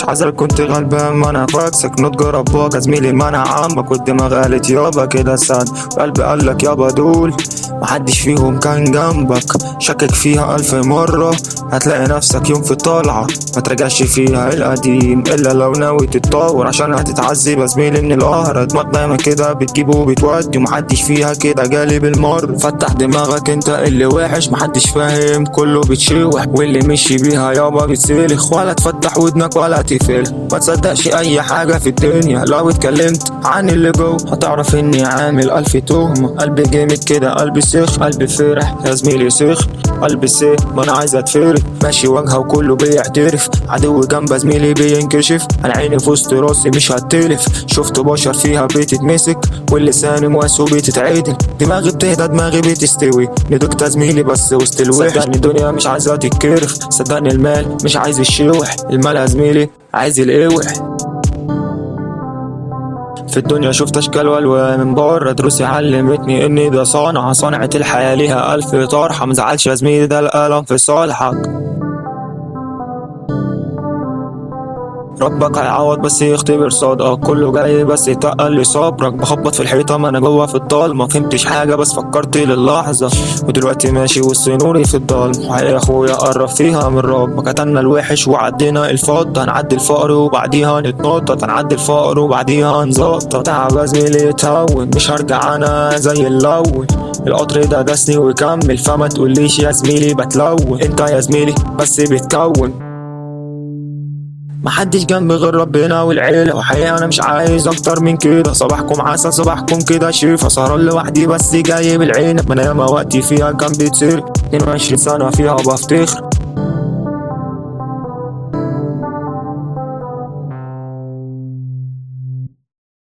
حذر كنت غلبان ما انا فاكسك نضج رباك يا زميلي ما انا عمك والدماغ قالت يابا كده ساد وقلبي قالك يابا دول محدش فيهم كان جنبك شكك فيها 1000 مرة هتلاقي نفسك يوم في طالعة ما ترجعش فيها القديم الا لو ناوي تتطور عشان هتتعذب يا زميلي من القهر دماغ دايما كده بتجيب وبتودي ومحدش فيها كده جالي بالمر فتح دماغك انت اللي وحش محدش فاهم كله بتشوح واللي مشي بيها يابا بتسلخ ولا تفتح ودنك ولا تقفلها ما تصدقش اي حاجة في الدنيا لو اتكلمت عن اللي جوه هتعرف اني عامل 1000 تهمة قلبي جامد كده قلبي سخ قلبي فرح يا زميلي سخ قلبي سخ ما انا عايز اتفرق ماشي واجهه وكله بيعترف عدو جنب زميلي بينكشف انا عيني في وسط راسي مش هتلف شفت بشر فيها بتتمسك واللسان مواسه بتتعدل دماغي بتهدى دماغي بتستوي ندكت زميلي بس وسط الوحش صدقني الدنيا مش عايزة تتكرف صدقني المال مش عايز الشوح المال يا زميلي عايز القوح في الدنيا شفت اشكال والوان من بره دروسي علمتني ان ده صنعة الحياة ليها 1000 طرحة مزعلش يا زميلي ده القلم في صالحك ربك هيعوض بس يختبر صدقك كله جاي بس يتقل لي صبرك بخبط في الحيطه ما انا جوه في الضلمه فهمتش حاجه بس فكرت للحظه ودلوقتي ماشي وسط نوري في الضلمه يا اخويا قرب فيها من ربك قتلنا الوحش وعدينا الفضه هنعدي الفقر وبعديها نتنطط هنعدي الفقر وبعديها نظبط تعب يا زميلي يتهون مش هرجع انا زي الاول القطر ده دسني ويكمل فما تقوليش يا زميلي بتلون انت يا زميلي بس بتكون محدش جنبي غير ربنا والعيلة وحقيقة انا مش عايز اكتر من كده صباحكم عسل صباحكم كده شيفا سهران لوحدي بس جاي بالعين ما انا ياما وقتي فيها كان بيتسرق 22 سنة فيها بفتخر